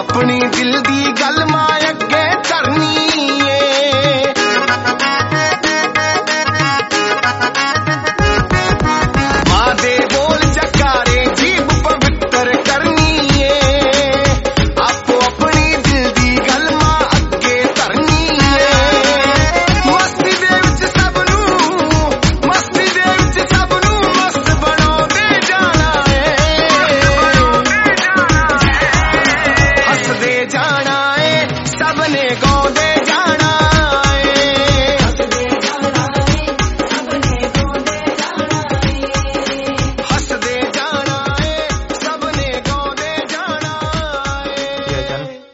अपनी दिल दी गल मां अगे करनी है। मां दे बोल जकारे जीभ पवित्र करनी है। आपो अपनी दिल दी गल मां अगे करनी है। मस्ती दे विच सबनू मस्त बनाउंदे जाना है। हसदे जाना है सबने गाउंदे जाना है। हसदे जाना है सबने गाउंदे जाना है। हसदे जाना है सबने गाउंदे जाना है।